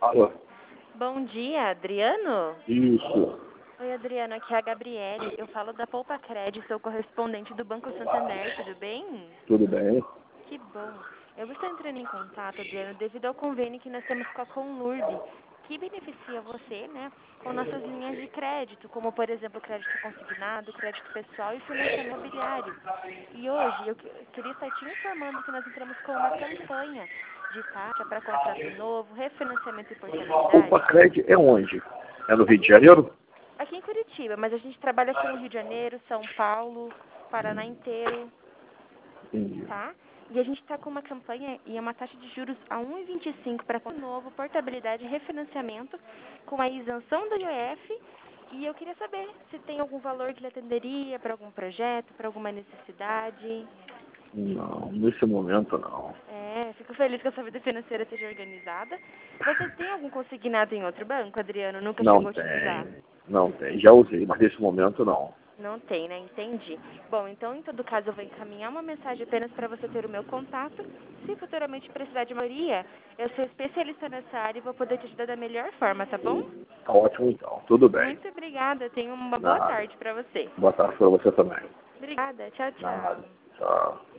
Alô? Bom dia, Adriano? Isso. Oi, Adriano, aqui é a Gabriele. Eu falo da Poupa Cred, sou correspondente do Banco Santander, tudo bem? Tudo bem? Que bom. Eu estou entrando em contato, Adriano, devido ao convênio que nós temos com a Conlurb, que beneficia você, né, com nossas linhas de crédito, como, por exemplo, crédito consignado, crédito pessoal e financiamento imobiliário. E hoje eu queria estar te informando que nós entramos com uma campanha de taxa para contrato novo, refinanciamento e Poupa portabilidade. Cred é onde? É no Rio de Janeiro? Aqui em Curitiba, mas a gente trabalha com o Rio de Janeiro, São Paulo, Paraná inteiro, Entendi. tá? E a gente está com uma campanha e é uma taxa de juros a 1,25 para novo, portabilidade e refinanciamento, com a isenção do IOF. E eu queria saber se tem algum valor que lhe atenderia para algum projeto, para alguma necessidade. Não, nesse momento não. Fico feliz que a sua vida financeira seja organizada. Você tem algum consignado em outro banco, Adriano? Nunca Não chegou a utilizar? tem. Não tem. Já usei, mas nesse momento não. Não tem, né? Entendi. Bom, então, em todo caso, eu vou encaminhar uma mensagem apenas para você ter o meu contato. Se futuramente precisar de maioria, eu sou especialista nessa área e vou poder te ajudar da melhor forma, tá bom? Tá ótimo então. Tudo bem. Muito obrigada. Tenha uma boa Nada. tarde para você. Boa tarde para você também. Obrigada. Tchau, Nada. tchau. Tchau.